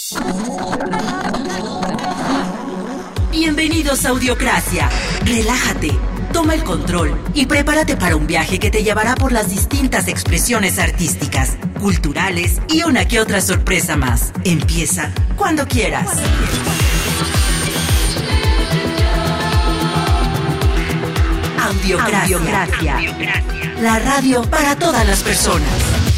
Bienvenidos a Audiocracia. Relájate, toma el control y prepárate para un viaje que te llevará por las distintas expresiones artísticas, culturales y una que otra sorpresa más. Empieza cuando quieras. Audiocracia. La radio para todas las personas.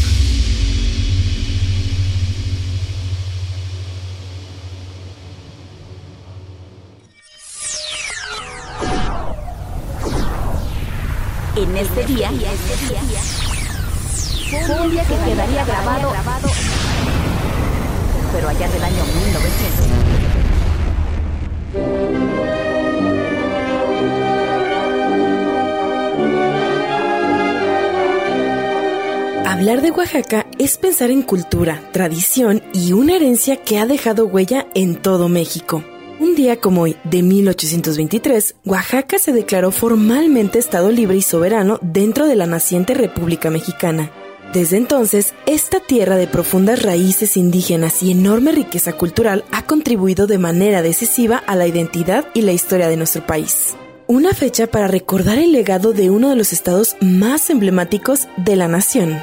En este día fue un día que quedaría grabado, pero allá del año 1900. Hablar de Oaxaca es pensar en cultura, tradición y una herencia que ha dejado huella en todo México. Un día como hoy, de 1823, Oaxaca se declaró formalmente Estado libre y soberano dentro de la naciente República Mexicana. Desde entonces, esta tierra de profundas raíces indígenas y enorme riqueza cultural ha contribuido de manera decisiva a la identidad y la historia de nuestro país. Una fecha para recordar el legado de uno de los estados más emblemáticos de la nación.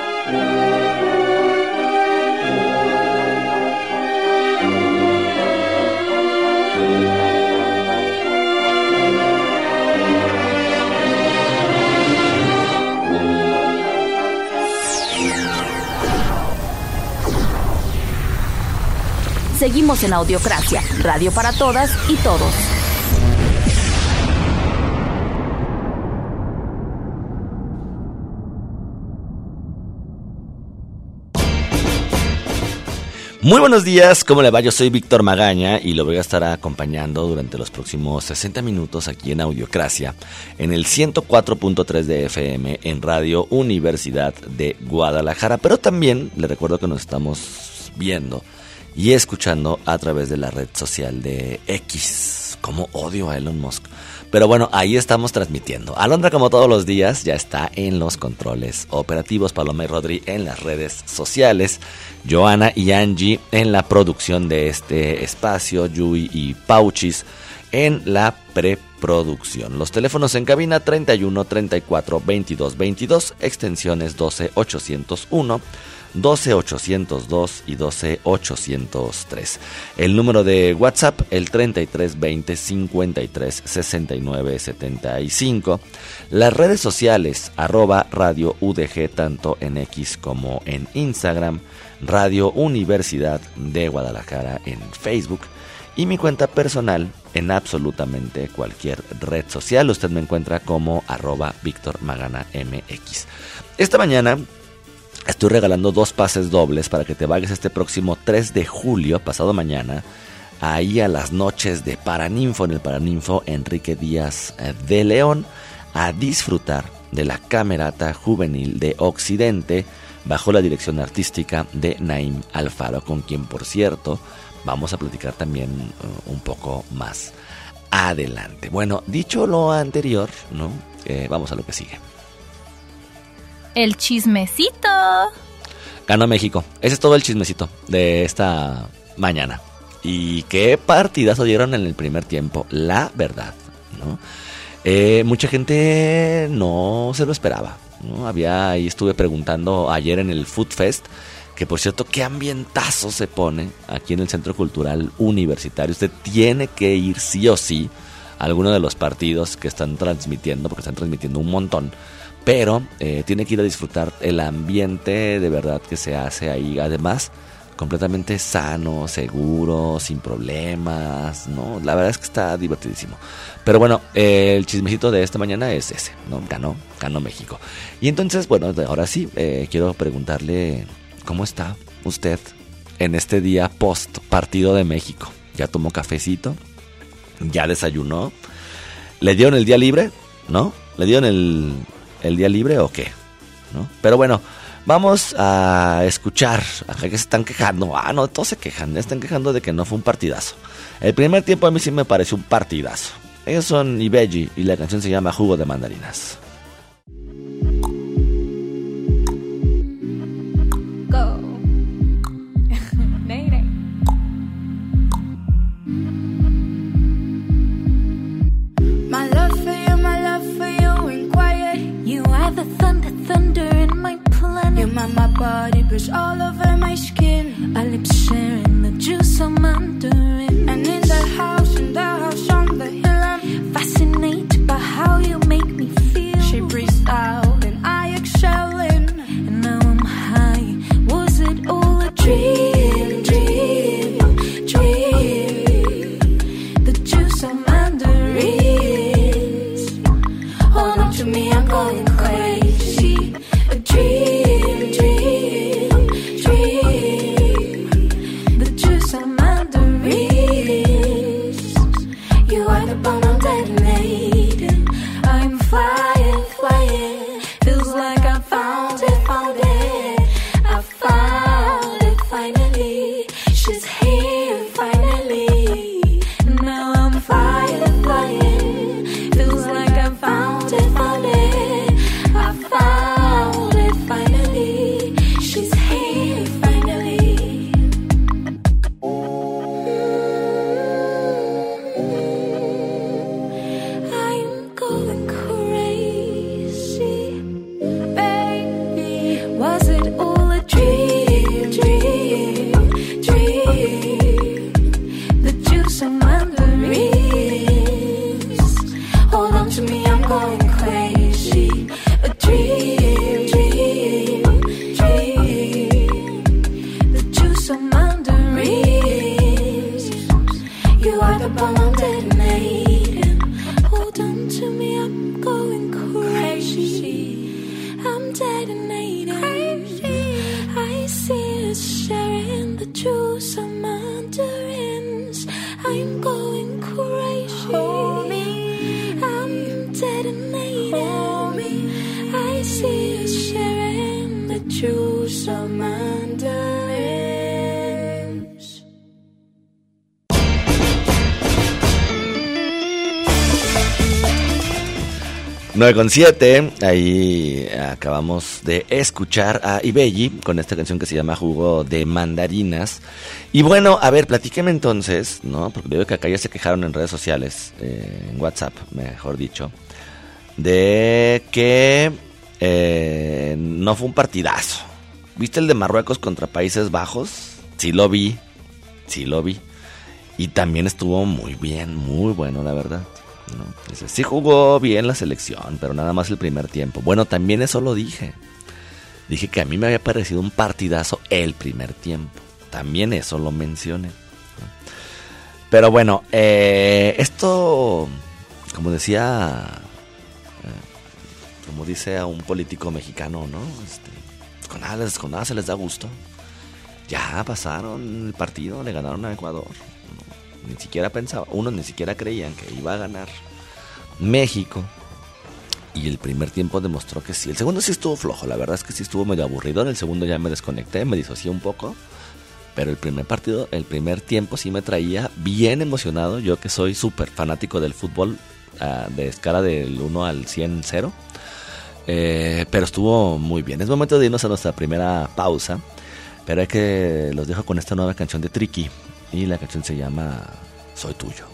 Seguimos en Audiocracia, radio para todas y todos. Muy buenos días, ¿cómo le va? Yo soy Víctor Magaña y lo voy a estar acompañando durante los próximos 60 minutos aquí en Audiocracia, en el 104.3 de FM en Radio Universidad de Guadalajara, pero también le recuerdo que nos estamos viendo y escuchando a través de la red social de X. Como odio a Elon Musk. Pero bueno, ahí estamos transmitiendo. Alondra, como todos los días, ya está en los controles operativos. Paloma y Rodri en las redes sociales. Joana y Angie en la producción de este espacio. Yui y Pauchis en la preproducción. Los teléfonos en cabina 31 34 22 22, extensiones 12 801. 12802 y 12803. El número de WhatsApp, el 3320 53 69 75. Las redes sociales, @Radio UDG, tanto en X como en Instagram. Radio Universidad de Guadalajara en Facebook. Y mi cuenta personal en absolutamente cualquier red social. Usted me encuentra como @VictorMaganaMX. Esta mañana estoy regalando 2 pases dobles para que te vayas este próximo 3 de julio, pasado mañana, ahí a las noches de Paraninfo, en el Paraninfo Enrique Díaz de León, a disfrutar de la Camerata Juvenil de Occidente, bajo la dirección artística de Naim Alfaro, con quien, por cierto, vamos a platicar también un poco más adelante. Bueno, dicho lo anterior, ¿no? Vamos a lo que sigue. El chismecito. Ganó México. Ese es todo el chismecito de esta mañana. Y qué partidazo dieron en el primer tiempo, la verdad, ¿no? Mucha gente no se lo esperaba, ¿no? Ahí estuve preguntando ayer en el Food Fest, que por cierto, qué ambientazo se pone aquí en el Centro Cultural Universitario. Usted tiene que ir sí o sí a alguno de los partidos que están transmitiendo, porque están transmitiendo un montón. Pero tiene que ir a disfrutar el ambiente de verdad que se hace ahí. Además, completamente sano, seguro, sin problemas, ¿no? La verdad es que está divertidísimo. Pero bueno, el chismecito de esta mañana es ese, ¿no? Ganó México. Y entonces, bueno, ahora sí, quiero preguntarle cómo está usted en este día post partido de México. ¿Ya tomó cafecito? ¿Ya desayunó? ¿Le dieron el día libre? ¿No? ¿Le dieron el día libre o qué? ¿No? Pero bueno, vamos a escuchar. Acá que se están quejando. No, todos se quejan. Están quejando de que no fue un partidazo. El primer tiempo a mí sí me pareció un partidazo. Ellos son Ibeji y la canción se llama Jugo de Mandarinas. Go. our lips sharing the juice of mandarin. And in the house on the hill, I'm fascinated by how you make me feel. She breathes out and I exhale in, and now I'm high. Was it all a dream, dream, dream? The juice of mandarins. Hold on to me, I'm going crazy. A dream, dream, dream. The juice of mandarins. You are the bomb I'm detonating. I'm flying, flying. Feels like I found it, found it. I found it finally. She's here finally. Now I'm flying, flying. Feels like I found it, found it. I found it finally. She's here finally. I'm going crazy, baby. Was it all a dream, dream, dream? The juice of mandarins. Hold on to me, I'm going crazy. A dream, dream, dream. The juice of mandarins. You are the bomb I'm detonating. Hold on to me, I'm going crazy. I'm detonating. I see us sharing the juice of mandarins. I'm going crazy. Hold me. I'm detonating. Hold me. I see us sharing the juice of mandarins. 9:07, ahí acabamos de escuchar a Ibelli con esta canción que se llama Jugo de Mandarinas. Y bueno, a ver, platíqueme entonces, ¿no? Porque veo que acá ya se quejaron en redes sociales, en WhatsApp, mejor dicho, de que no fue un partidazo. ¿Viste el de Marruecos contra Países Bajos? Sí lo vi. Y también estuvo muy bien, muy bueno, la verdad. ¿No? Dice, sí jugó bien la selección, pero nada más el primer tiempo. Bueno, también eso lo dije. Dije que a mí me había parecido un partidazo el primer tiempo. También eso lo mencioné, ¿no? Pero bueno, esto, como decía, como dice a un político mexicano, ¿no? Con nada se les da gusto. Ya pasaron el partido, le ganaron a Ecuador. Ni siquiera pensaba, unos ni siquiera creían que iba a ganar México. Y el primer tiempo demostró que sí. El segundo sí estuvo flojo, la verdad es que sí estuvo medio aburrido. En el segundo ya me desconecté, me disocié un poco. Pero el primer tiempo sí me traía bien emocionado. Yo que soy súper fanático del fútbol, de escala del 1 al 100, 0. Pero estuvo muy bien. Es momento de irnos a nuestra primera pausa. Pero hay que los dejo con esta nueva canción de Tricky. Y la canción se llama Soy Tuyo.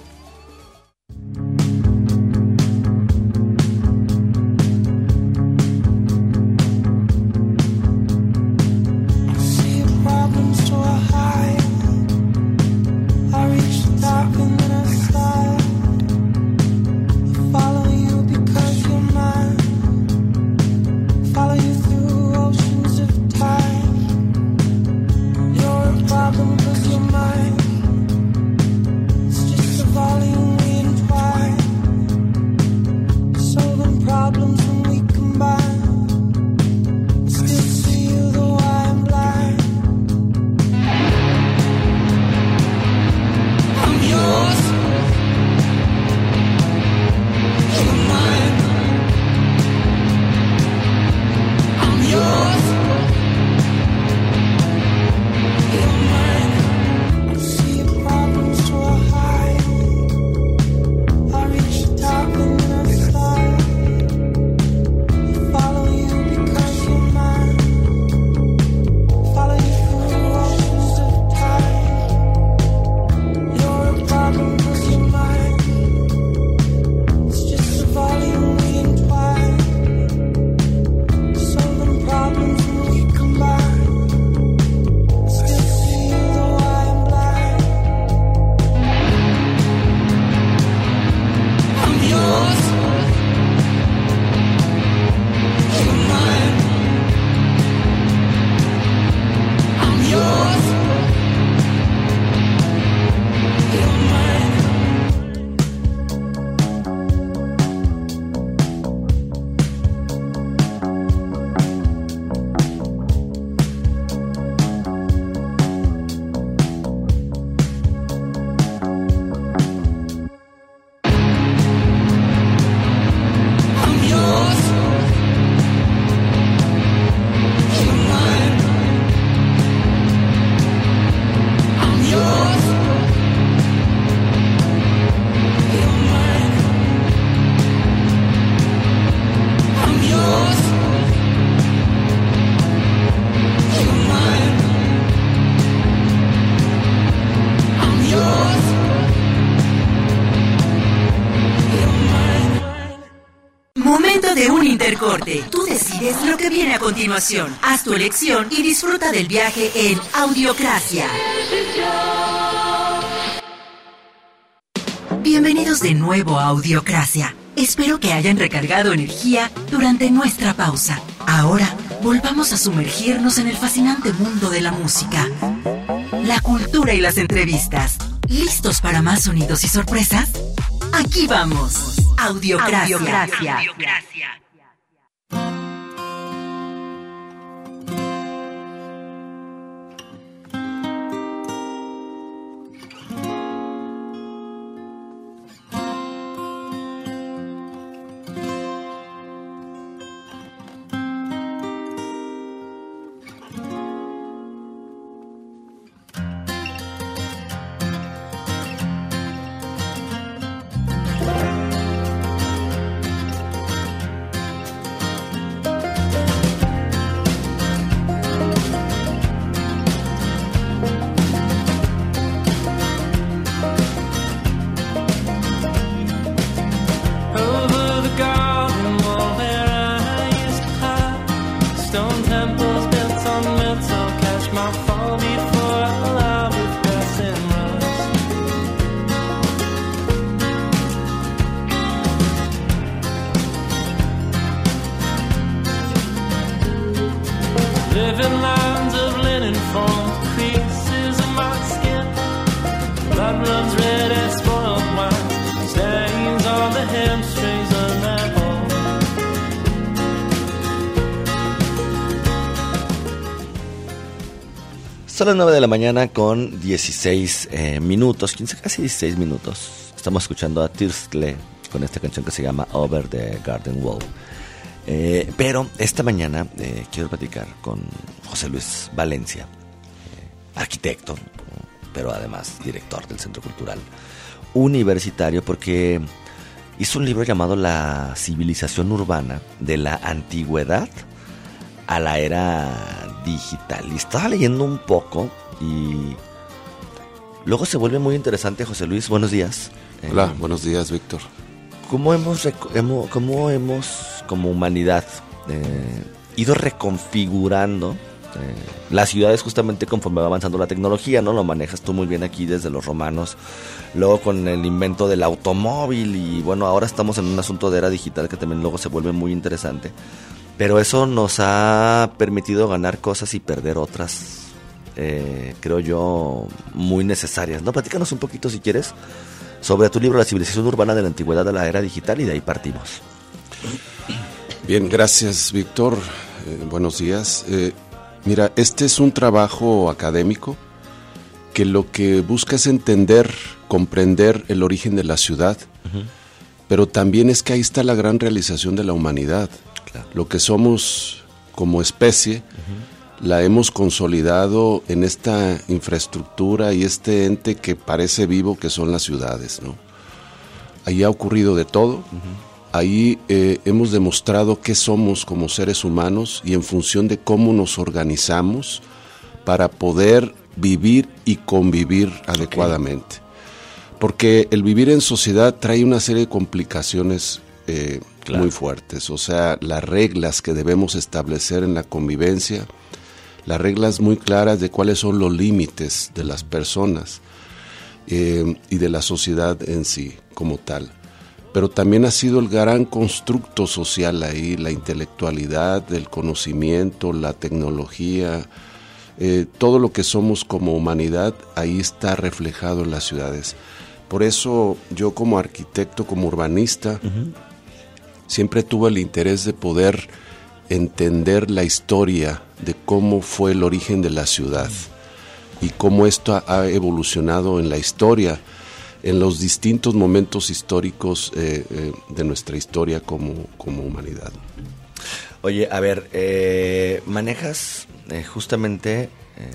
Volume we entwine. primer corte. Tú decides lo que viene a continuación. Haz tu elección y disfruta del viaje en Audiocracia. Bienvenidos de nuevo a Audiocracia. Espero que hayan recargado energía durante nuestra pausa. Ahora, volvamos a sumergirnos en el fascinante mundo de la música, la cultura y las entrevistas. ¿Listos para más sonidos y sorpresas? Aquí vamos. Audiocracia. Living lines of linen form creases in my skin. Blood runs red as spoiled wine. Stains on the hamstrings of my home. Son las 9 de la mañana con 16 minutos, 15, casi 16 minutos. Estamos escuchando a Tirstle con esta canción que se llama Over the Garden Wall. Pero esta mañana quiero platicar con José Luis Valencia, arquitecto, pero además director del Centro Cultural Universitario, porque hizo un libro llamado La civilización urbana de la antigüedad a la era digital. Y estaba leyendo un poco y luego se vuelve muy interesante. José Luis, buenos días. Hola, buenos días, Víctor. ¿Cómo hemos como humanidad ido reconfigurando las ciudades justamente conforme va avanzando la tecnología, ¿no? Lo manejas tú muy bien aquí desde los romanos, luego con el invento del automóvil y bueno, ahora estamos en un asunto de era digital que también luego se vuelve muy interesante, pero eso nos ha permitido ganar cosas y perder otras, creo yo, muy necesarias, ¿no? Platícanos un poquito, si quieres, sobre tu libro La civilización urbana de la antigüedad a la era digital y de ahí partimos. Bien, gracias, Víctor. Buenos días. Mira, este es un trabajo académico que lo que busca es entender, comprender el origen de la ciudad, pero también es que ahí está la gran realización de la humanidad. Claro. Lo que somos como especie, la hemos consolidado en esta infraestructura y este ente que parece vivo que son las ciudades, ¿no? Ahí ha ocurrido de todo. Ahí hemos demostrado qué somos como seres humanos y en función de cómo nos organizamos para poder vivir y convivir adecuadamente. Porque el vivir en sociedad trae una serie de complicaciones muy fuertes. O sea, las reglas que debemos establecer en la convivencia, las reglas muy claras de cuáles son los límites de las personas y de la sociedad en sí como tal. Pero también ha sido el gran constructo social ahí, la intelectualidad, el conocimiento, la tecnología, todo lo que somos como humanidad, ahí está reflejado en las ciudades. Por eso yo como arquitecto, como urbanista, siempre tuve el interés de poder entender la historia de cómo fue el origen de la ciudad y cómo esto ha evolucionado en la historia, en los distintos momentos históricos de nuestra historia como humanidad. Oye, a ver, manejas justamente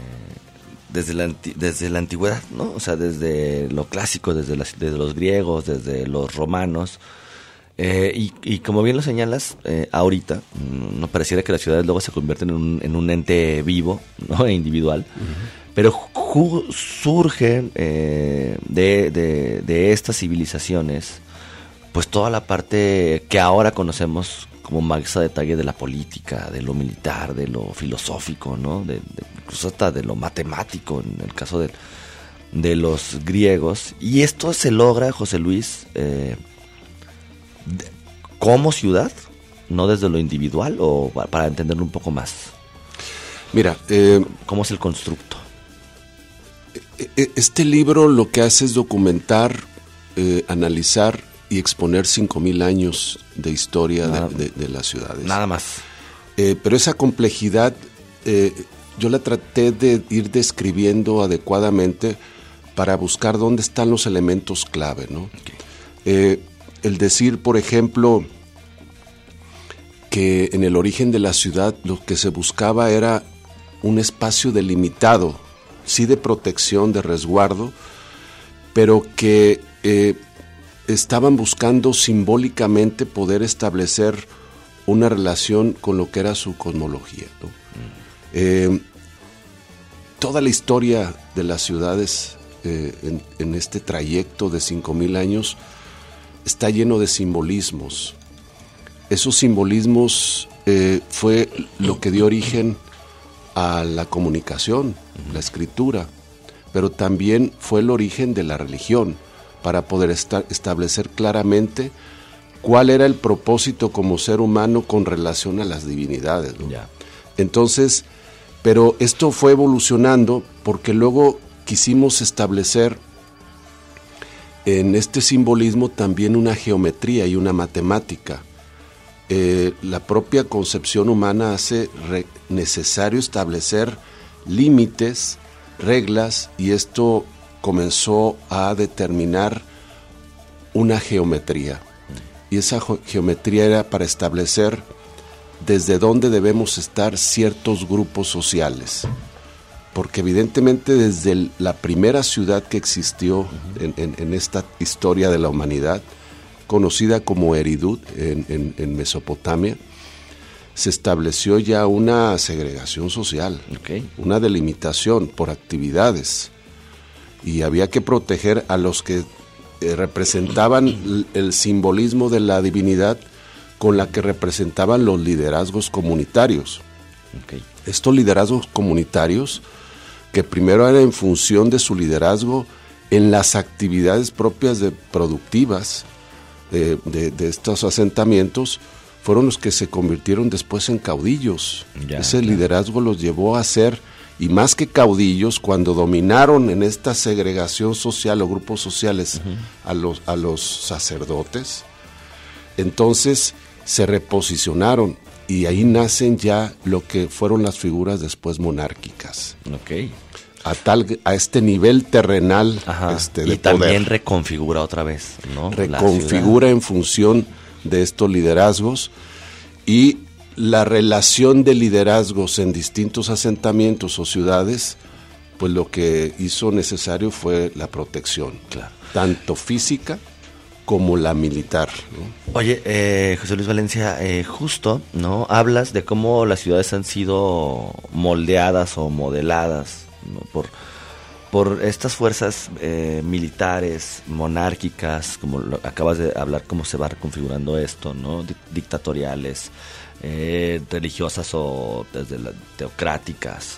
desde la antigüedad, ¿no? O sea, desde lo clásico, desde los griegos, desde los romanos, y como bien lo señalas, ahorita no pareciera que las ciudades luego se convierten en un ente vivo, ¿no? E individual. Pero surgen de estas civilizaciones pues toda la parte que ahora conocemos como más a detalle de la política, de lo militar, de lo filosófico, ¿no? Incluso hasta de lo matemático, en el caso de los griegos. Y esto se logra, José Luis, como ciudad, no desde lo individual, o para entenderlo un poco más. Mira, ¿cómo es el constructo? Este libro lo que hace es documentar, analizar y exponer 5,000 años de historia de las ciudades. Nada más. Pero esa complejidad yo la traté de ir describiendo adecuadamente para buscar dónde están los elementos clave, ¿no? Okay. El decir, por ejemplo, que en el origen de la ciudad lo que se buscaba era un espacio delimitado, sí de protección, de resguardo, pero que estaban buscando simbólicamente poder establecer una relación con lo que era su cosmología, ¿no? Toda la historia de las ciudades en este trayecto de 5,000 años está lleno de simbolismos. Esos simbolismos fue lo que dio origen a la comunicación, la escritura, pero también fue el origen de la religión, para poder establecer claramente cuál era el propósito como ser humano con relación a las divinidades, ¿no? Ya. Entonces, pero esto fue evolucionando porque luego quisimos establecer en este simbolismo también una geometría y una matemática. La propia concepción humana hace necesario establecer límites, reglas, y esto comenzó a determinar una geometría. Y esa geometría era para establecer desde dónde debemos estar ciertos grupos sociales. Porque evidentemente desde la primera ciudad que existió en esta historia de la humanidad, conocida como Eridut en Mesopotamia, se estableció ya una segregación social, una delimitación por actividades, y había que proteger a los que representaban el simbolismo de la divinidad con la que representaban los liderazgos comunitarios. Estos liderazgos comunitarios, que primero eran en función de su liderazgo en las actividades propias productivas de estos asentamientos, fueron los que se convirtieron después en caudillos. Ese liderazgo los llevó a ser, y más que caudillos, cuando dominaron en esta segregación social o grupos sociales a los sacerdotes, entonces se reposicionaron, y ahí nacen ya lo que fueron las figuras después monárquicas. A este nivel terrenal de y también poder. Reconfigura otra vez, ¿no? Reconfigura en función de estos liderazgos, y la relación de liderazgos en distintos asentamientos o ciudades, pues lo que hizo necesario fue la protección, tanto física como la militar, ¿no? Oye, José Luis Valencia, justo, ¿no? Hablas de cómo las ciudades han sido moldeadas o modeladas, ¿no? por estas fuerzas militares, monárquicas, como acabas de hablar, cómo se va reconfigurando esto, ¿no? Dictatoriales, religiosas o desde las teocráticas.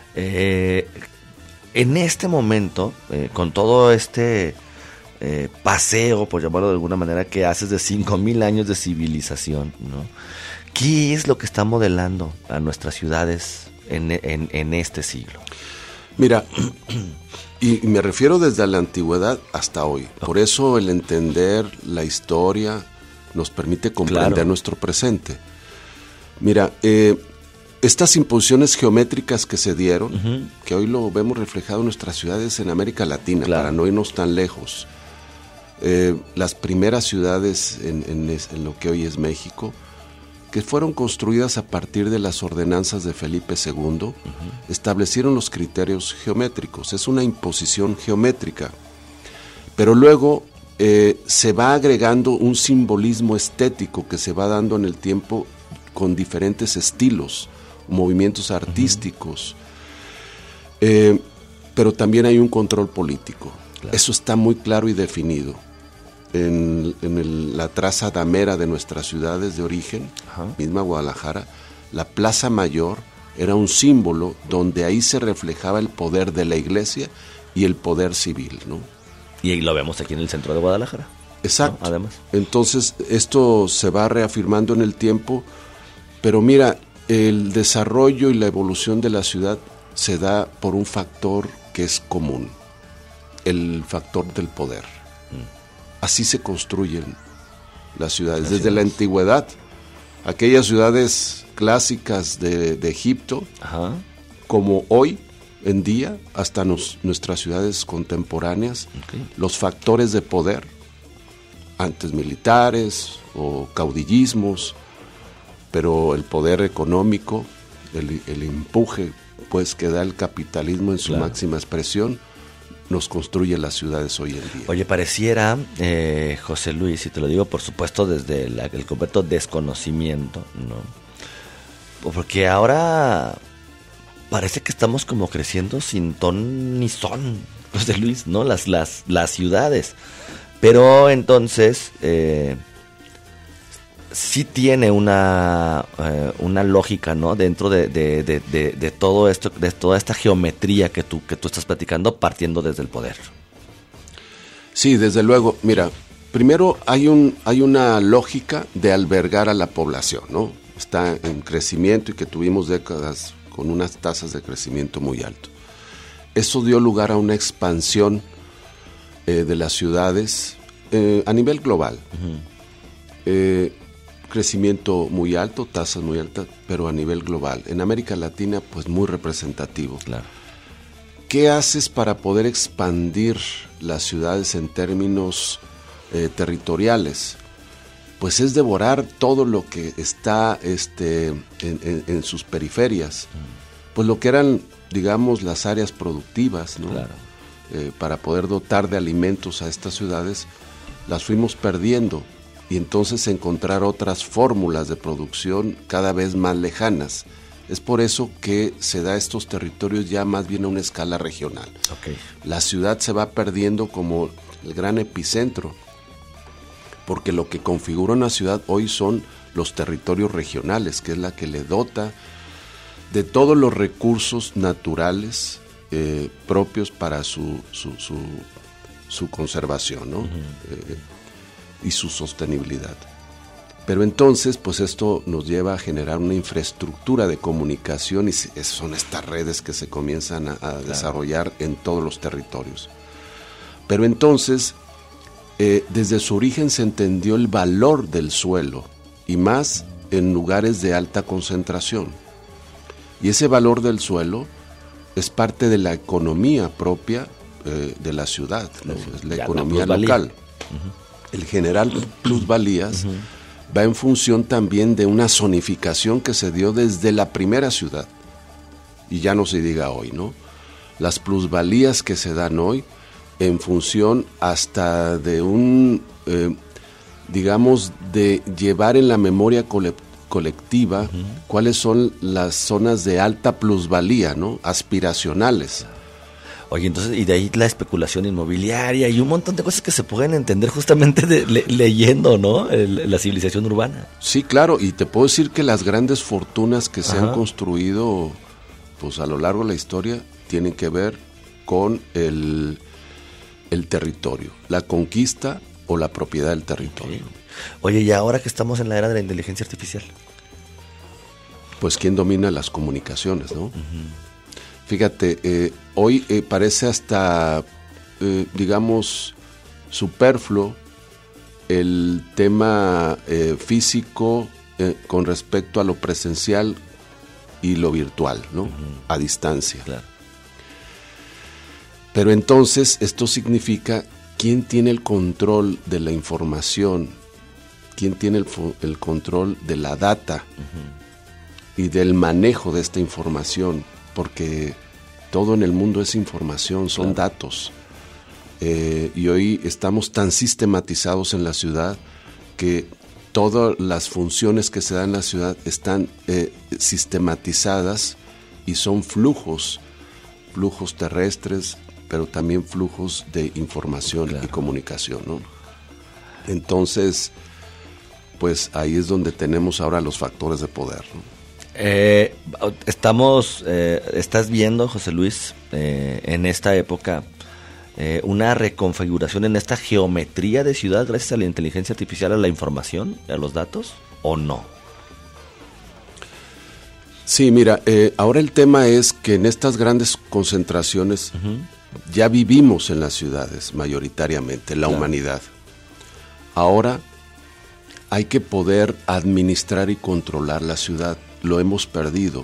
En este momento, con todo este paseo, por llamarlo de alguna manera, que haces de 5,000 años de civilización, ¿no? ¿Qué es lo que está modelando a nuestras ciudades en este siglo? Mira, y me refiero desde la antigüedad hasta hoy. Por eso el entender la historia nos permite comprender nuestro presente. Mira, estas imposiciones geométricas que se dieron, que hoy lo vemos reflejado en nuestras ciudades en América Latina, para no irnos tan lejos. Las primeras ciudades en lo que hoy es México, que fueron construidas a partir de las ordenanzas de Felipe II, establecieron los criterios geométricos. Es una imposición geométrica. Pero luego se va agregando un simbolismo estético que se va dando en el tiempo con diferentes estilos, movimientos artísticos. Pero también hay un control político. Eso está muy claro y definido. la traza damera de nuestras ciudades de origen, Ajá. misma Guadalajara, la Plaza Mayor era un símbolo donde ahí se reflejaba el poder de la iglesia y el poder civil, ¿no? Y lo vemos aquí en el centro de Guadalajara. Exacto. ¿No? Además. Entonces, esto se va reafirmando en el tiempo, pero mira, el desarrollo y la evolución de la ciudad se da por un factor que es común, el factor del poder. Así se construyen las ciudades. Desde la antigüedad, aquellas ciudades clásicas de Egipto, Ajá. como hoy en día, hasta nuestras ciudades contemporáneas, Okay. los factores de poder, antes militares o caudillismos, pero el poder económico, el empuje pues que da el capitalismo en su Claro. máxima expresión, nos construye las ciudades hoy en día. Oye, pareciera, José Luis, y te lo digo por supuesto desde el completo desconocimiento, ¿no? Porque ahora parece que estamos como creciendo sin ton ni son, José Luis, ¿no? Las ciudades. Pero entonces sí tiene una lógica, ¿no? Dentro de todo esto, de toda esta geometría que tú estás platicando, partiendo desde el poder. Sí, desde luego. Mira, primero hay una lógica de albergar a la población, ¿no? Está en crecimiento y que tuvimos décadas con unas tasas de crecimiento muy alto. Eso dio lugar a una expansión de las ciudades a nivel global. Crecimiento muy alto, tasas muy altas, pero a nivel global. En América Latina, pues muy representativo. Claro. ¿Qué haces para poder expandir las ciudades en términos territoriales? Pues es devorar todo lo que está en sus periferias. Pues lo que eran, digamos, las áreas productivas, ¿no? Claro. Para poder dotar de alimentos a estas ciudades, las fuimos perdiendo. Y entonces encontrar otras fórmulas de producción cada vez más lejanas. Es por eso que se da estos territorios ya más bien a una escala regional. Okay. La ciudad se va perdiendo como el gran epicentro, porque lo que configura una ciudad hoy son los territorios regionales, que es la que le dota de todos los recursos naturales propios para su conservación, ¿no? Y su sostenibilidad. Pero entonces, pues esto nos lleva a generar una infraestructura de comunicación y son estas redes que se comienzan a desarrollar en todos los territorios. Pero entonces, desde su origen se entendió el valor del suelo y más en lugares de alta concentración. Y ese valor del suelo es parte de la economía propia de la ciudad, ¿no? Es la economía local. El generar plusvalías va en función también de una zonificación que se dio desde la primera ciudad. Y ya no se diga hoy, ¿no? Las plusvalías que se dan hoy en función hasta de digamos, de llevar en la memoria colectiva cuáles son las zonas de alta plusvalía, ¿no? Aspiracionales. Oye, entonces, y de ahí la especulación inmobiliaria y un montón de cosas que se pueden entender justamente leyendo, ¿no? La civilización urbana. Sí, claro, y te puedo decir que las grandes fortunas que se han construido pues a lo largo de la historia tienen que ver con el territorio, la conquista o la propiedad del territorio. Okay. Oye, y ahora que estamos en la era de la inteligencia artificial, pues quién domina las comunicaciones, ¿no? Fíjate, hoy parece hasta, digamos, superfluo el tema físico con respecto a lo presencial y lo virtual, ¿no? A distancia. Claro. Pero entonces esto significa quién tiene el control de la información, quién tiene el control de la data y del manejo de esta información, porque todo en el mundo es información, son datos. Y hoy estamos tan sistematizados en la ciudad que todas las funciones que se dan en la ciudad están sistematizadas y son flujos terrestres, pero también flujos de información y comunicación, ¿no? Entonces, pues ahí es donde tenemos ahora los factores de poder, ¿no? Estás viendo, José Luis, en esta época, una reconfiguración en esta geometría de ciudad gracias a la inteligencia artificial, a la información, a los datos, ¿o no? Sí, mira, ahora el tema es que en estas grandes concentraciones ya vivimos en las ciudades mayoritariamente, la humanidad. Ahora hay que poder administrar y controlar la ciudad. Lo hemos perdido.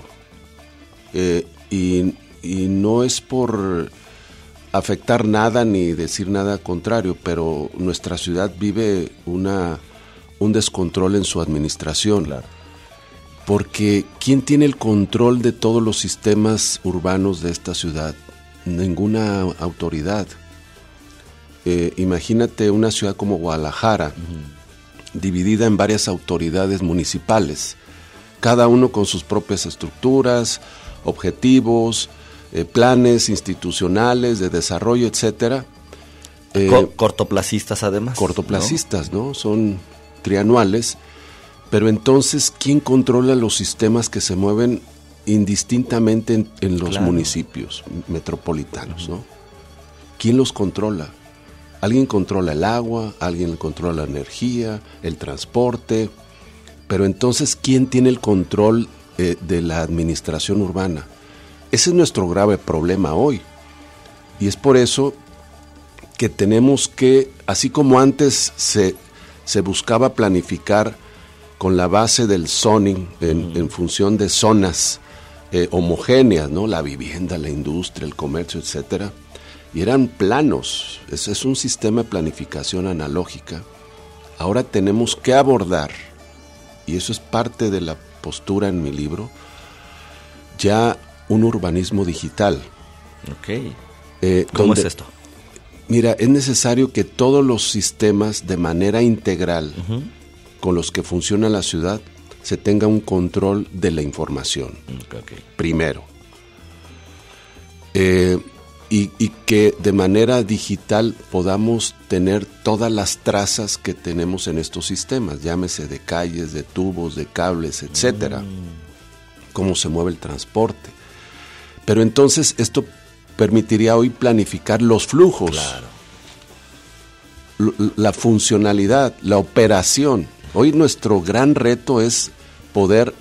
Y no es por afectar nada ni decir nada contrario, pero nuestra ciudad vive un descontrol en su administración. Claro. Porque ¿quién tiene el control de todos los sistemas urbanos de esta ciudad? Ninguna autoridad. Imagínate una ciudad como Guadalajara, dividida en varias autoridades municipales, cada uno con sus propias estructuras, objetivos, planes institucionales de desarrollo, etcétera. Cortoplacistas además. Cortoplacistas, ¿no? Son trianuales. Pero entonces, ¿quién controla los sistemas que se mueven indistintamente en los municipios metropolitanos, ¿no? ¿Quién los controla? Alguien controla el agua, alguien controla la energía, el transporte, pero entonces, ¿quién tiene el control de la administración urbana? Ese es nuestro grave problema hoy. Y es por eso que tenemos que, así como antes se buscaba planificar con la base del zoning en función de zonas homogéneas, ¿no? La vivienda, la industria, el comercio, etcétera. Y eran planos. Es un sistema de planificación analógica. Ahora tenemos que abordar, y eso es parte de la postura en mi libro, ya un urbanismo digital. Ok. ¿Cómo es esto? Mira, es necesario que todos los sistemas de manera integral con los que funciona la ciudad se tenga un control de la información. Primero. Y que de manera digital podamos tener todas las trazas que tenemos en estos sistemas, llámese de calles, de tubos, de cables, etcétera, cómo se mueve el transporte. Pero entonces esto permitiría hoy planificar los flujos, la funcionalidad, la operación. Hoy nuestro gran reto es poder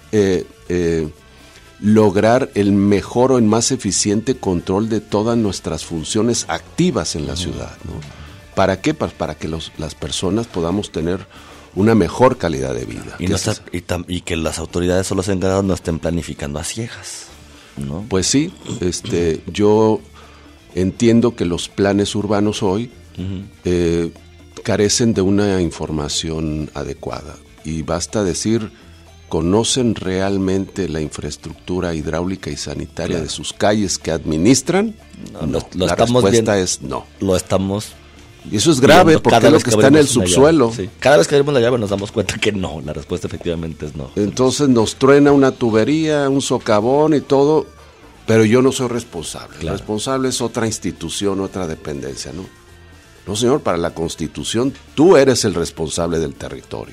lograr el mejor o el más eficiente control de todas nuestras funciones activas en la ciudad, ¿no? ¿Para qué? Para que las personas podamos tener una mejor calidad de vida. Y que las autoridades solo se encargan, no estén planificando a ciegas, ¿no? Pues sí, yo entiendo que los planes urbanos hoy carecen de una información adecuada. Y basta decir, ¿conocen realmente la infraestructura hidráulica y sanitaria de sus calles que administran? No, la respuesta es no. Lo estamos. Y eso es grave porque es lo que está en el subsuelo. Sí. Cada vez que abrimos la llave nos damos cuenta que no, la respuesta efectivamente es no. Entonces nos truena una tubería, un socavón y todo, pero yo no soy responsable. El responsable es otra institución, otra dependencia, ¿no? No, señor, para la Constitución tú eres el responsable del territorio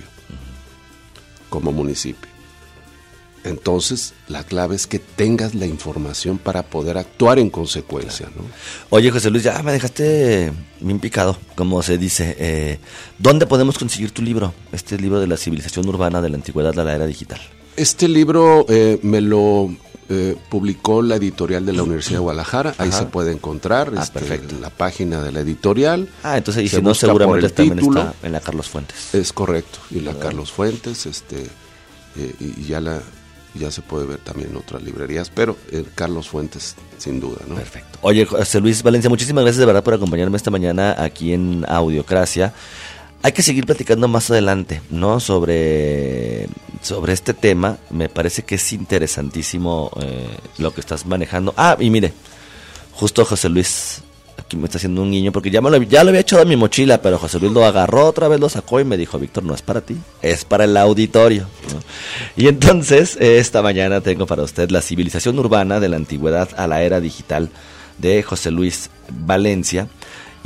como municipio. Entonces, la clave es que tengas la información para poder actuar en consecuencia, ¿no? Oye, José Luis, ya me dejaste bien picado, como se dice. ¿Dónde podemos conseguir tu libro? Este libro de la civilización urbana de la antigüedad a la era digital. Este libro me lo publicó la editorial de la Universidad de Guadalajara. Ahí se puede encontrar en la página de la editorial. Entonces, y si no, seguramente también está en la Carlos Fuentes. Es correcto, y la Carlos Fuentes, y ya se puede ver también en otras librerías, pero Carlos Fuentes, sin duda, ¿no? Perfecto. Oye, José Luis Valencia, muchísimas gracias de verdad por acompañarme esta mañana aquí en Audiocracia. Hay que seguir platicando más adelante, ¿no? Sobre este tema. Me parece que es interesantísimo lo que estás manejando. Y mire, justo José Luis aquí me está haciendo un guiño, porque ya lo había echado a mi mochila, pero José Luis lo agarró otra vez, lo sacó y me dijo: Víctor, no es para ti, es para el auditorio, ¿no? Y entonces esta mañana tengo para usted La civilización urbana de la antigüedad a la era digital, de José Luis Valencia.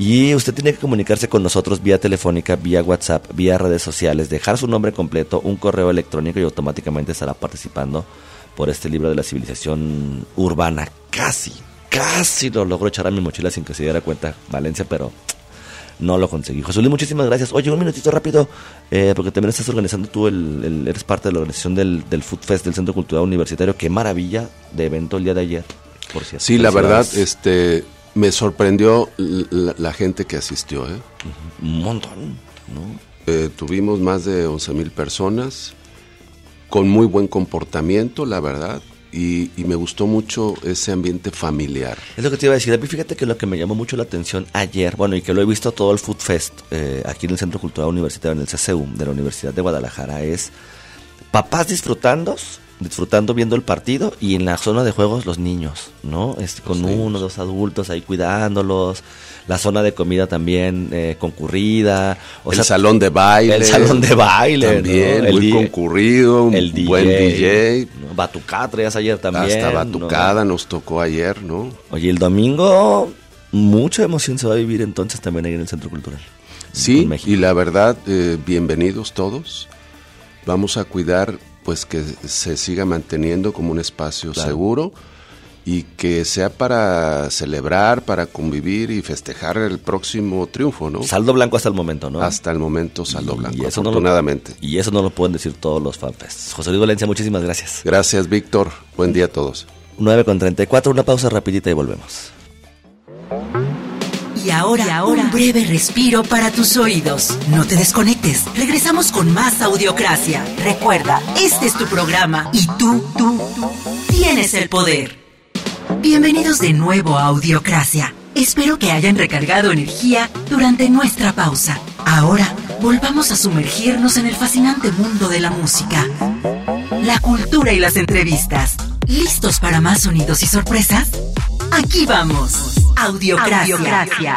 Y usted tiene que comunicarse con nosotros vía telefónica, vía WhatsApp, vía redes sociales, dejar su nombre completo, un correo electrónico y automáticamente estará participando por este libro de la civilización urbana. Casi lo logro echar a mi mochila sin que se diera cuenta Valencia, pero no lo conseguí. José Luis, muchísimas gracias. Oye, un minutito rápido, porque también estás organizando tú, eres parte de la organización del Food Fest del Centro Cultural Universitario. Qué maravilla de evento el día de ayer, por cierto. Sí, la verdad, me sorprendió la gente que asistió. Un montón, ¿no? Tuvimos más de 11,000 personas, con muy buen comportamiento, la verdad. Y me gustó mucho ese ambiente familiar. Es lo que te iba a decir. Fíjate que lo que me llamó mucho la atención ayer, bueno, y que lo he visto todo el Food Fest aquí en el Centro Cultural Universitario, en el CCU de la Universidad de Guadalajara, es papás disfrutando viendo el partido, y en la zona de juegos los niños, ¿no? Con uno o dos adultos ahí cuidándolos. La zona de comida también concurrida. Salón de baile. El salón de baile. También, ¿no? Muy concurrido, un buen DJ. ¿no? Batucada traías ayer también. Hasta batucada, ¿no? Nos tocó ayer, ¿no? Oye, el domingo mucha emoción se va a vivir entonces también ahí en el Centro Cultural. Sí, y la verdad, bienvenidos todos. Vamos a cuidar pues que se siga manteniendo como un espacio seguro y que sea para celebrar, para convivir y festejar el próximo triunfo, ¿no? Saldo blanco hasta el momento, ¿no? Hasta el momento saldo blanco, y eso afortunadamente. Y eso no lo pueden decir todos los fanfests. José Luis Valencia, muchísimas gracias. Gracias, Víctor. Buen día a todos. 9:34, una pausa rapidita y volvemos. Y ahora, un breve respiro para tus oídos. No te desconectes. Regresamos con más Audiocracia. Recuerda, este es tu programa y tú tienes el poder. Bienvenidos de nuevo a Audiocracia. Espero que hayan recargado energía durante nuestra pausa. Ahora, volvamos a sumergirnos en el fascinante mundo de la música, la cultura y las entrevistas. ¿Listos para más sonidos y sorpresas? Aquí vamos. Audiocracia.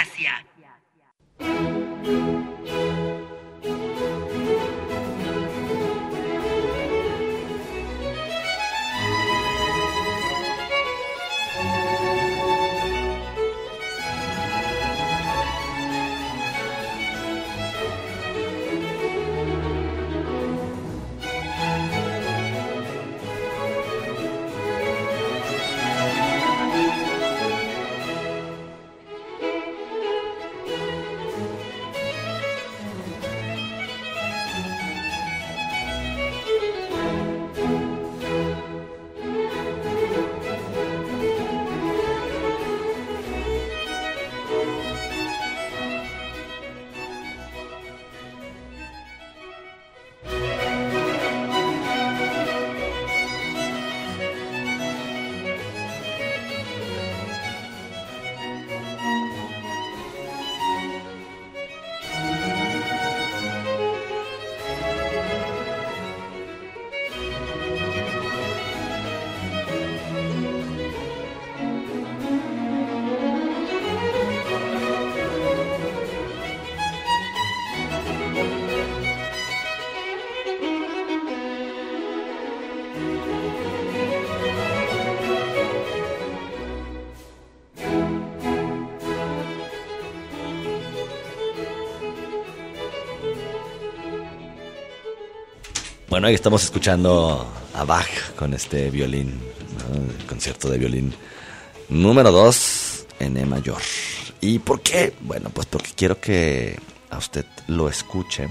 Bueno, ahí estamos escuchando a Bach con este violín, ¿no? El concierto de violín número 2 en E mayor. ¿Y por qué? Bueno, pues porque quiero que a usted lo escuche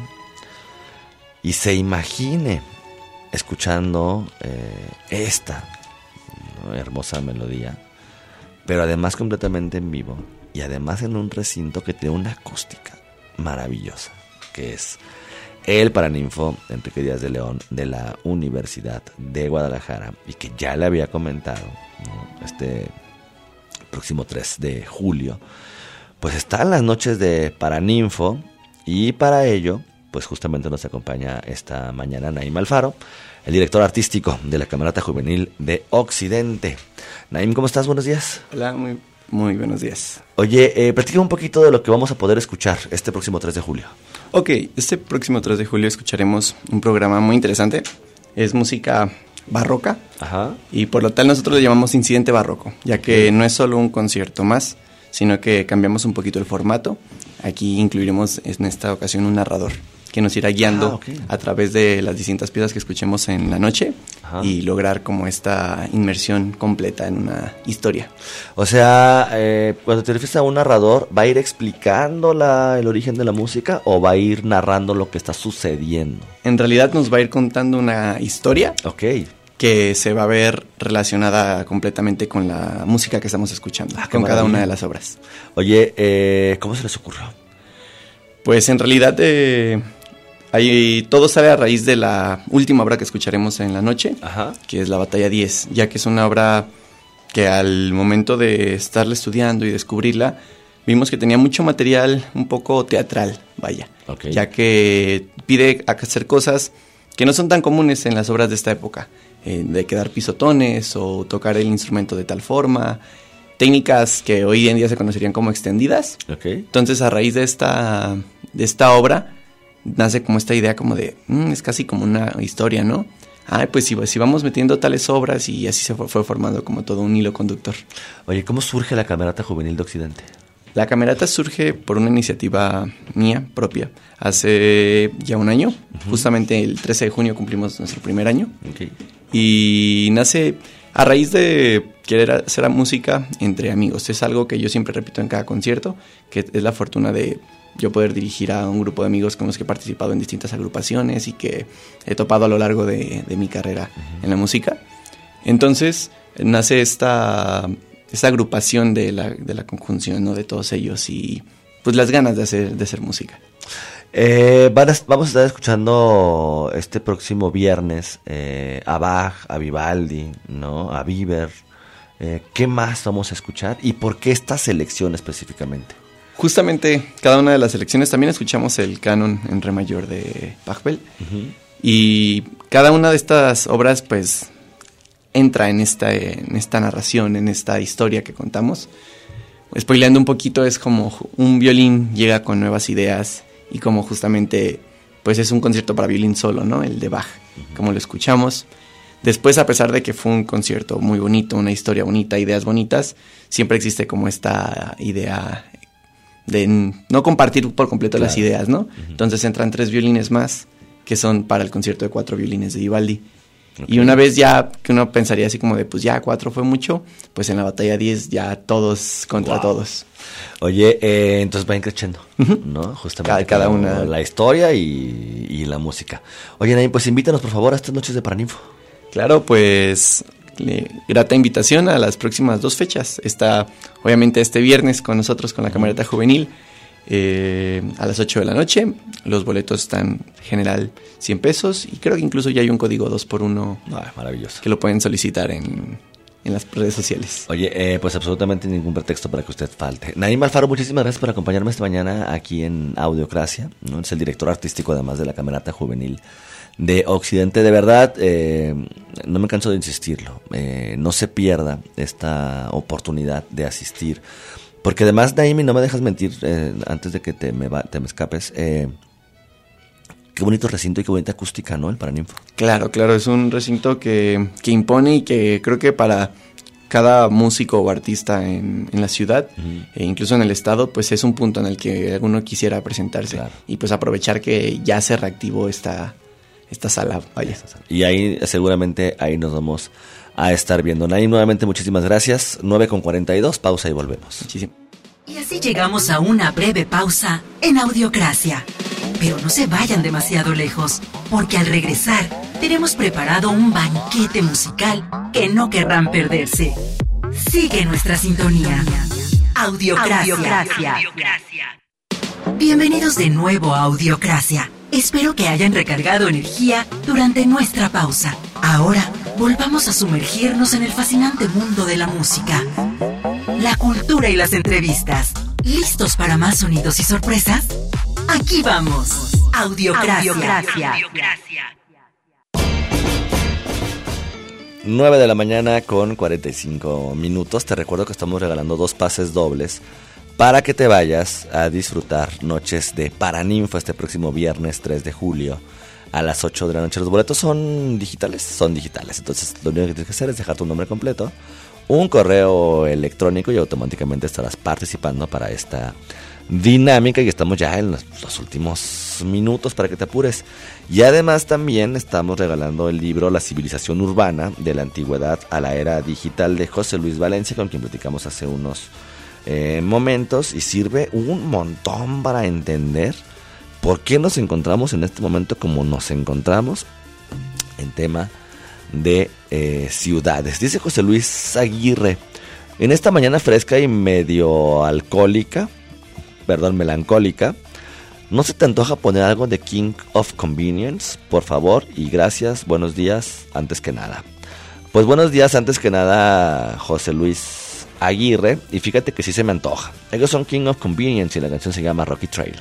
y se imagine escuchando esta, ¿no?, hermosa melodía, pero además completamente en vivo y además en un recinto que tiene una acústica maravillosa, que es el Paraninfo Enrique Díaz de León de la Universidad de Guadalajara, y que ya le había comentado, ¿no?, este próximo 3 de julio, pues están las noches de Paraninfo, y para ello, pues justamente nos acompaña esta mañana Naim Alfaro, el director artístico de la Camerata Juvenil de Occidente. Naim, ¿cómo estás? Buenos días. Hola, muy buenos días. Oye, platícame un poquito de lo que vamos a poder escuchar este próximo 3 de julio. Ok, este próximo 3 de julio escucharemos un programa muy interesante. Es música barroca. Ajá. Y por lo tal nosotros le llamamos Incidente Barroco, ya que no es solo un concierto más, sino que cambiamos un poquito el formato. Aquí incluiremos en esta ocasión un narrador que nos irá guiando a través de las distintas piezas que escuchemos en la noche y lograr como esta inmersión completa en una historia. O sea, cuando te refieres a un narrador, ¿va a ir explicando el origen de la música o va a ir narrando lo que está sucediendo? En realidad nos va a ir contando una historia que se va a ver relacionada completamente con la música que estamos escuchando, con cada una de las obras. Oye, ¿cómo se les ocurrió? Pues en realidad todo sale a raíz de la última obra que escucharemos en la noche, que es La Batalla 10, ya que es una obra que al momento de estarla estudiando y descubrirla, vimos que tenía mucho material un poco teatral, ya que pide hacer cosas que no son tan comunes en las obras de esta época, de quedar pisotones o tocar el instrumento de tal forma, técnicas que hoy en día se conocerían como extendidas. Entonces, a raíz de esta obra, nace como esta idea como de, es casi como una historia, ¿no? Pues si vamos metiendo tales obras, y así se fue formando como todo un hilo conductor. Oye, ¿cómo surge la Camerata Juvenil de Occidente? La Camerata surge por una iniciativa mía propia. Hace ya un año, justamente el 13 de junio cumplimos nuestro primer año. Y nace a raíz de querer hacer música entre amigos. Es algo que yo siempre repito en cada concierto, que es la fortuna de yo poder dirigir a un grupo de amigos con los que he participado en distintas agrupaciones y que he topado a lo largo de mi carrera en la música. Entonces nace esta agrupación de la conjunción, ¿no?, de todos ellos, y pues las ganas de hacer música. Vamos a estar escuchando este próximo viernes a Bach, a Vivaldi, ¿no?, a Bieber. ¿Qué más vamos a escuchar y por qué esta selección específicamente? Justamente cada una de las selecciones también escuchamos el canon en re mayor de Pachelbel, y cada una de estas obras pues entra en esta narración, en esta historia que contamos. Spoileando un poquito, es como un violín llega con nuevas ideas y como justamente pues es un concierto para violín solo, ¿no?, el de Bach, como lo escuchamos. Después, a pesar de que fue un concierto muy bonito, una historia bonita, ideas bonitas, siempre existe como esta idea de no compartir por completo las ideas, ¿no? Entonces entran 3 violines más, que son para el concierto de 4 violines de Vivaldi. Y una vez ya que uno pensaría así como de, pues ya 4 fue mucho, pues en la batalla 10 ya todos contra todos. Oye, entonces va creciendo, ¿no? Justamente cada una. La historia y la música. Oye, Naim, pues invítanos por favor a estas noches de Paraninfo. Claro, pues grata invitación a las próximas 2 fechas. Está obviamente este viernes con nosotros con la Camerata Juvenil a las 8 de la noche. Los boletos están general 100 pesos y creo que incluso ya hay un código 2x1 maravilloso, que lo pueden solicitar en las redes sociales. Oye, pues absolutamente ningún pretexto para que usted falte. Naim Alfaro, muchísimas gracias por acompañarme esta mañana aquí en Audiocracia, ¿no? Es el director artístico además de la Camerata Juvenil de Occidente. De verdad, no me canso de insistirlo, no se pierda esta oportunidad de asistir, porque además, Naim, no me dejas mentir antes de que te me escapes, qué bonito recinto y qué bonita acústica, ¿no?, el Paraninfo. Claro, es un recinto que impone y que creo que para cada músico o artista en la ciudad, e incluso en el estado, pues es un punto en el que alguno quisiera presentarse. Y pues aprovechar que ya se reactivó esta sala, vaya. Y ahí seguramente nos vamos a estar viendo. Naim, nuevamente muchísimas gracias. 9:42, pausa y volvemos. Muchísimo. Y así llegamos a una breve pausa en Audiocracia. Pero no se vayan demasiado lejos, porque al regresar tenemos preparado un banquete musical que no querrán perderse. Sigue nuestra sintonía. Audiocracia. Bienvenidos de nuevo a Audiocracia. Espero que hayan recargado energía durante nuestra pausa. Ahora, volvamos a sumergirnos en el fascinante mundo de la música, la cultura y las entrevistas. ¿Listos para más sonidos y sorpresas? Aquí vamos. Audiocracia. 9 de la mañana con 45 minutos. Te recuerdo que estamos regalando 2 pases dobles para que te vayas a disfrutar noches de Paraninfo este próximo viernes 3 de julio a las 8 de la noche. Los boletos son digitales. Entonces lo único que tienes que hacer es dejar tu nombre completo, un correo electrónico y automáticamente estarás participando para esta dinámica, y estamos ya en los últimos minutos para que te apures. Y además también estamos regalando el libro La civilización urbana de la antigüedad a la era digital de José Luis Valencia, con quien platicamos hace unos momentos, y sirve un montón para entender por qué nos encontramos en este momento como nos encontramos en tema de ciudades. Dice José Luis Aguirre: en esta mañana fresca y medio melancólica, ¿no se te antoja poner algo de King of Convenience? Por favor, y gracias, buenos días, antes que nada. Pues buenos días, antes que nada, José Luis Aguirre, y fíjate que sí se me antoja. Ellos son King of Convenience y la canción se llama Rocky Trail.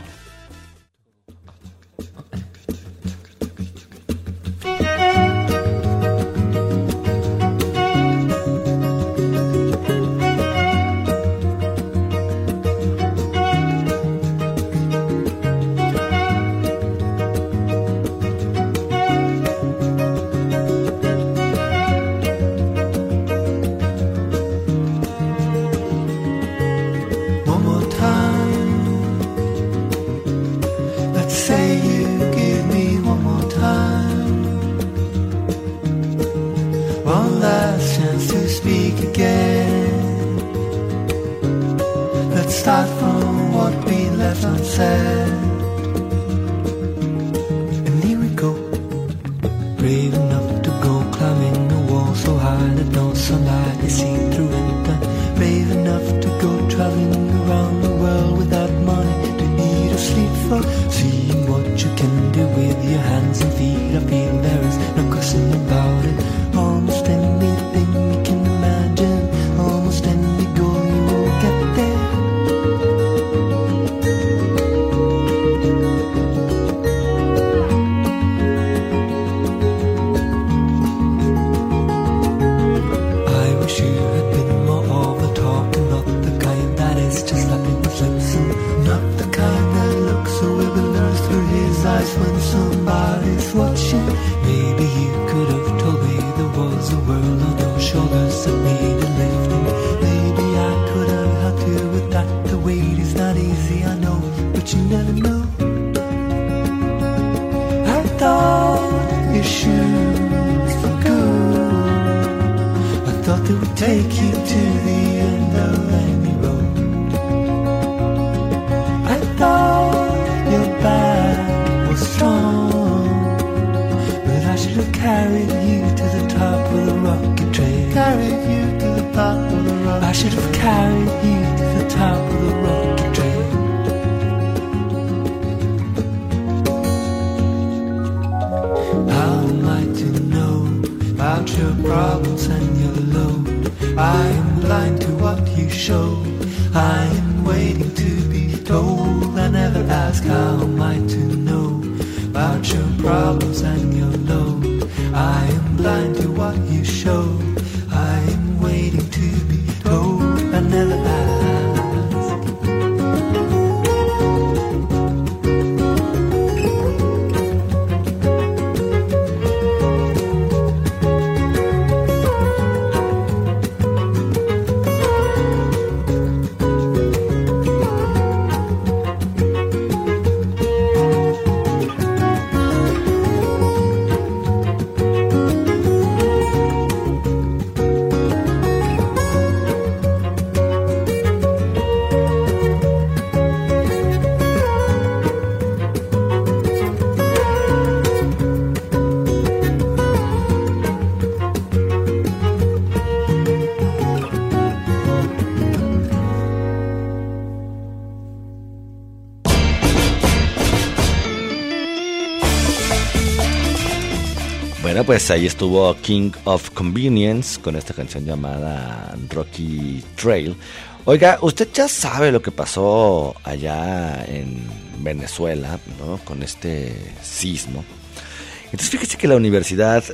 Bueno, pues ahí estuvo King of Convenience con esta canción llamada Rocky Trail. Oiga, usted ya sabe lo que pasó allá en Venezuela, ¿no? Con este sismo. Entonces fíjese que la Universidad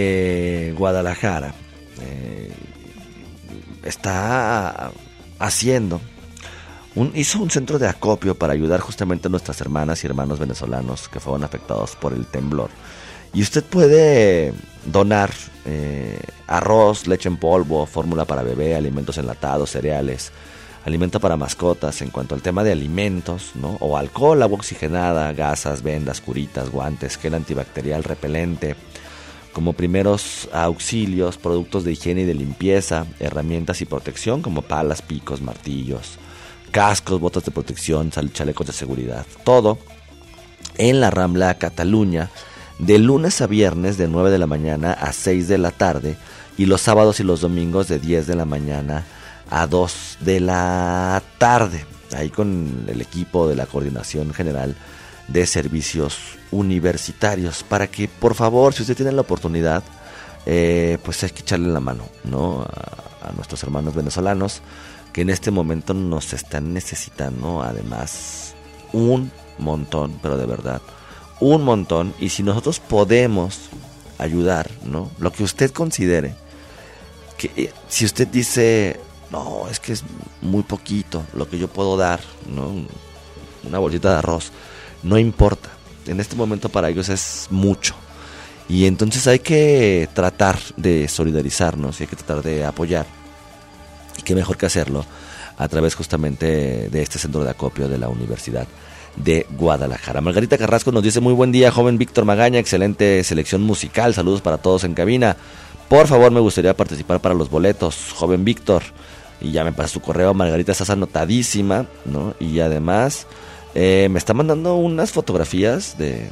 de Guadalajara está haciendo hizo un centro de acopio para ayudar justamente a nuestras hermanas y hermanos venezolanos que fueron afectados por el temblor. Y usted puede donar arroz, leche en polvo, fórmula para bebé, alimentos enlatados, cereales, alimento para mascotas. En cuanto al tema de alimentos, ¿no? O alcohol, agua oxigenada, gasas, vendas, curitas, guantes, gel antibacterial, repelente, como primeros auxilios, productos de higiene y de limpieza, herramientas y protección como palas, picos, martillos, cascos, botas de protección, chalecos de seguridad. Todo en la Rambla Cataluña, de lunes a viernes de 9 de la mañana a 6 de la tarde y los sábados y los domingos de 10 de la mañana a 2 de la tarde. Ahí con el equipo de la Coordinación General de Servicios Universitarios, para que por favor, si usted tiene la oportunidad, pues hay que echarle la mano, ¿no? A nuestros hermanos venezolanos que en este momento nos están necesitando, además, un montón, pero de verdad, un montón. Y si nosotros podemos ayudar, ¿no? Lo que usted considere, que si usted dice, no, es que es muy poquito lo que yo puedo dar, ¿no? Una bolsita de arroz, no importa. En este momento para ellos es mucho. Y entonces hay que tratar de solidarizarnos y hay que tratar de apoyar. Y qué mejor que hacerlo a través justamente de este centro de acopio de la Universidad de Guadalajara. Margarita Carrasco nos dice: muy buen día, joven Víctor Magaña, excelente selección musical, saludos para todos en cabina. Por favor, me gustaría participar para los boletos, joven Víctor. Y ya me pasa su correo. Margarita, estás anotadísima, ¿no? Y además me está mandando unas fotografías de...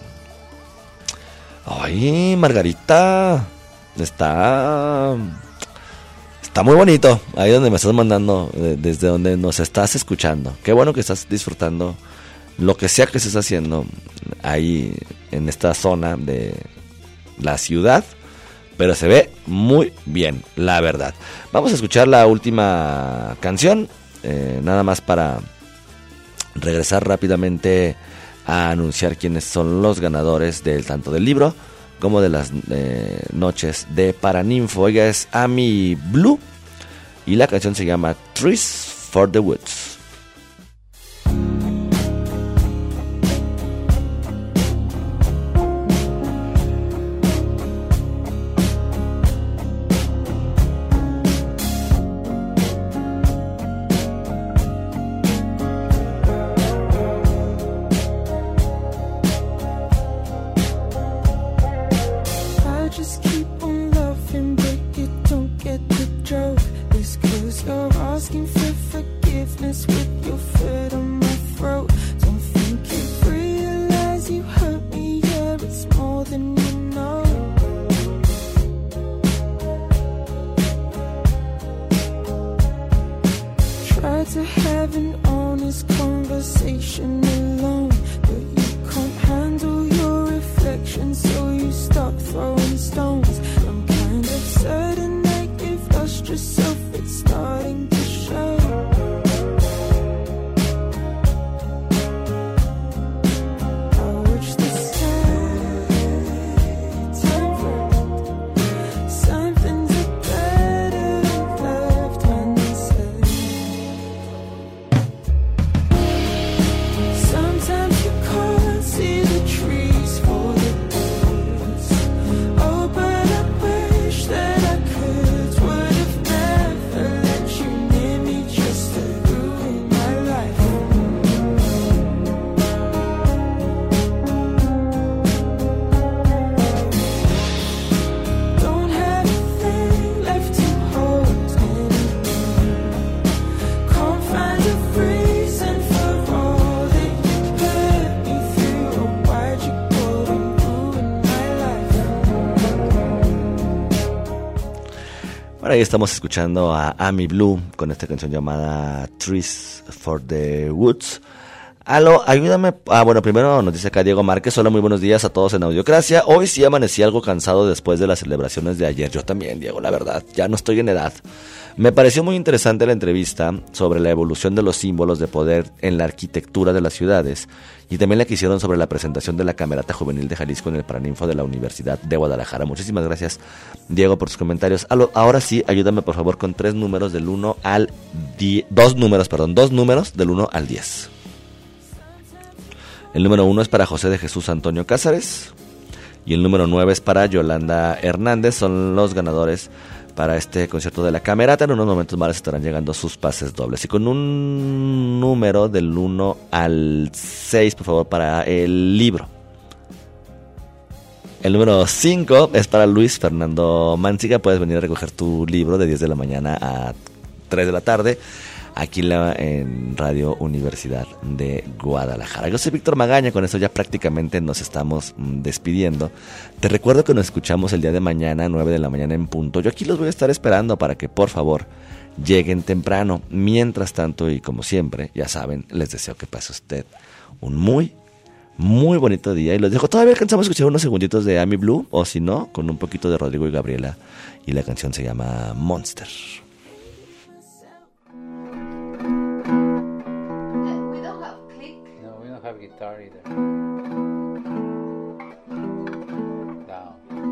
Ay, Margarita, está muy bonito ahí donde me estás mandando, desde donde nos estás escuchando. Qué bueno que estás disfrutando lo que sea que estés haciendo ahí en esta zona de la ciudad, pero se ve muy bien, la verdad. Vamos a escuchar la última canción, nada más para regresar rápidamente a anunciar quiénes son los ganadores tanto del libro como de las noches de Paraninfo. Ella es Amy Blue y la canción se llama Trees for the Woods. Ahí estamos escuchando a Amy Blue con esta canción llamada Trees for the Woods. Aló, ayúdame. Bueno, primero nos dice acá Diego Márquez: hola, muy buenos días a todos en Audiocracia. Hoy sí amanecí algo cansado después de las celebraciones de ayer. Yo también, Diego, la verdad, ya no estoy en edad. Me pareció muy interesante la entrevista sobre la evolución de los símbolos de poder en la arquitectura de las ciudades, y también la que hicieron sobre la presentación de la Camerata Juvenil de Jalisco en el Paraninfo de la Universidad de Guadalajara. Muchísimas gracias, Diego, por tus comentarios. Ahora sí, ayúdame por favor con dos números del 1 al 10. El número 1 es para José de Jesús Antonio Cázares y el número 9 es para Yolanda Hernández. Son los ganadores para este concierto de La Camerata. En unos momentos más estarán llegando sus pases dobles. Y con un número del 1 al 6, por favor, para el libro. El número 5 es para Luis Fernando Manciga. Puedes venir a recoger tu libro de 10 de la mañana a 3 de la tarde, aquí en Radio Universidad de Guadalajara. Yo soy Víctor Magaña, con eso ya prácticamente nos estamos despidiendo. Te recuerdo que nos escuchamos el día de mañana, 9 de la mañana en punto. Yo aquí los voy a estar esperando para que por favor lleguen temprano. Mientras tanto, y como siempre, ya saben, les deseo que pase usted un muy bonito día. Y los dejo, todavía alcanzamos a escuchar unos segunditos de Amy Blue, o si no, con un poquito de Rodrigo y Gabriela. Y la canción se llama Monster. Have guitar either. Down.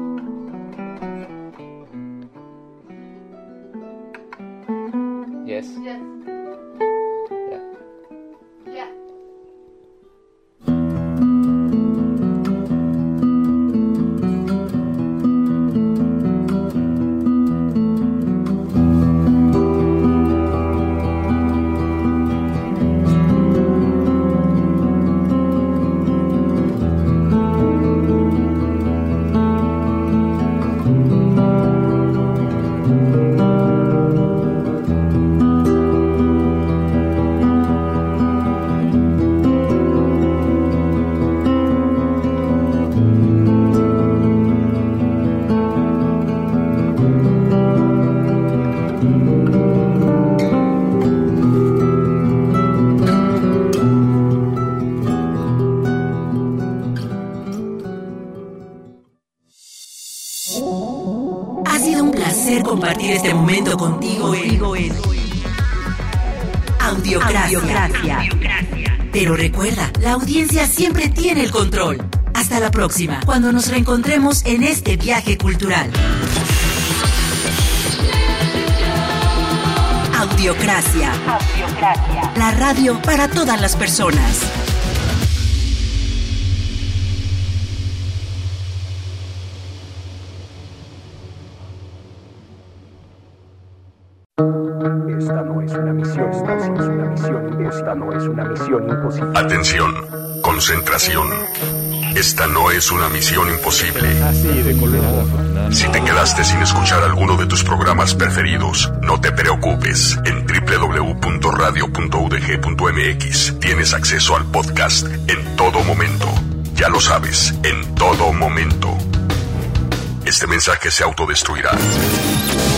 Yes. Yes. Yeah. Yeah. Compartir este momento contigo en Audiocracia. Pero recuerda, la audiencia siempre tiene el control. Hasta la próxima, cuando nos reencontremos en este viaje cultural. Audiocracia. La radio para todas las personas. Esta no es una misión imposible. Atención, concentración. Esta no es una misión imposible. Si te quedaste sin escuchar alguno de tus programas preferidos, no te preocupes. En www.radio.udg.mx tienes acceso al podcast en todo momento. Ya lo sabes, en todo momento. Este mensaje se autodestruirá.